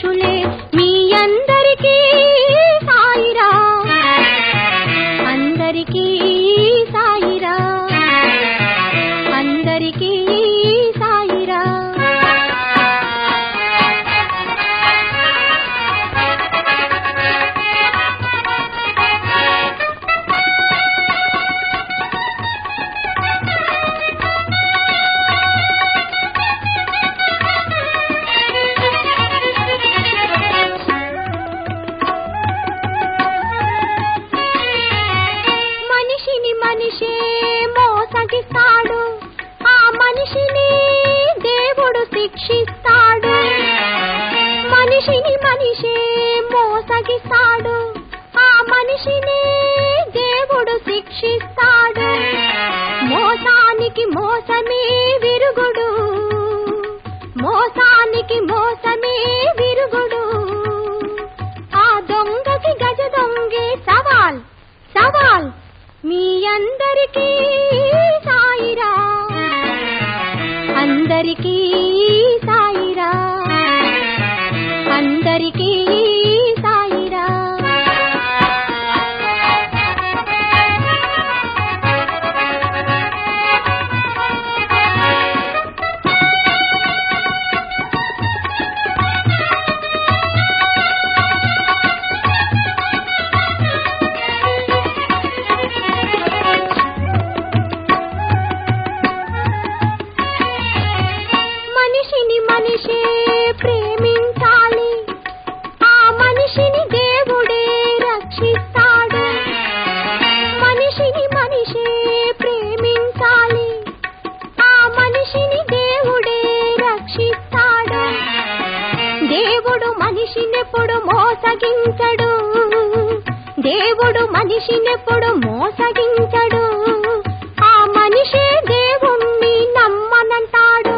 మనుషులే మీ అందరికీ సాయిరాం, అందరికీ సాయిరాం, అందరికీ సాయిరాం. మనిషే మోసగిస్తాడు, ఆ మనిషిని దేవుడు శిక్షిస్తాడు. మనిషిని మనిషే మోసగిస్తాడు, ఆ మనిషిని దేవుడు శిక్షిస్తాడు. మోసానికి మోసమే విరుగుడు, మోసానికి మోసమే విరుగుడు. ఆ దొంగకి గజ దొంగే సవాల్ సవాల్. మీ అందరికీ సాయిరాం, అందరికీ సాయిరాం, అందరికీ సాయిరాం. మనిషే ప్రేమించాలి, ఆ మనిషిని దేవుడే రక్షిస్తాడు. మనిషిని మనిషే ప్రేమించాలి, ఆ మనిషిని దేవుడే రక్షిస్తాడు. దేవుడు మనిషినెప్పుడు మోసగించడు, దేవుడు మనిషినెప్పుడు మోసగించడు. ఆ మనిషే దేవుణ్ణి నమ్మనంటాడు.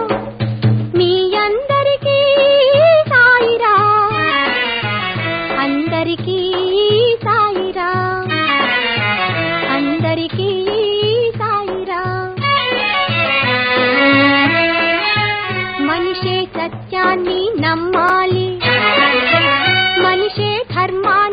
అందరికీ సాయిరాం, అందరికీ సాయిరాం. మనిషే సత్యాన్ని నమ్మాలి, మనిషే ధర్మాన్ని